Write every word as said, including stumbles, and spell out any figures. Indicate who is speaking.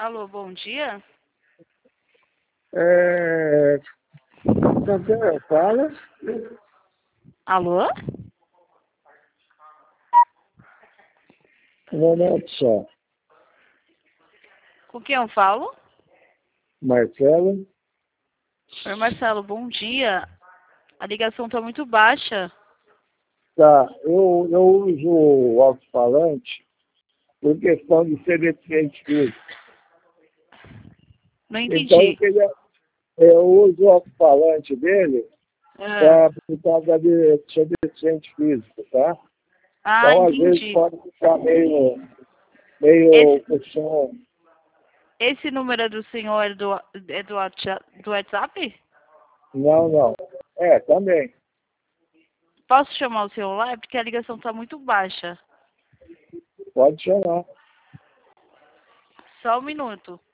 Speaker 1: Alô, bom dia.
Speaker 2: É... Então, fala.
Speaker 1: Alô?
Speaker 2: Um momento só.
Speaker 1: Com quem eu falo?
Speaker 2: Marcelo.
Speaker 1: Oi, Marcelo, bom dia. A ligação tá muito baixa.
Speaker 2: Tá, eu, eu uso o alto-falante por questão de ser deficiente físico.
Speaker 1: Não
Speaker 2: Então, eu,
Speaker 1: entendi.
Speaker 2: queria, eu uso o alto-falante dele
Speaker 1: Ah,
Speaker 2: pra, por causa de ser deficiente físico, tá?
Speaker 1: ah,
Speaker 2: Então, às vezes,
Speaker 1: entendi.
Speaker 2: pode ficar meio, meio
Speaker 1: Esse,
Speaker 2: com som.
Speaker 1: esse número é do senhor é do, é do, Whats- do WhatsApp?
Speaker 2: Não, não. É, também.
Speaker 1: Posso chamar o celular? Porque a ligação tá muito baixa.
Speaker 2: Pode chamar.
Speaker 1: Só um minuto.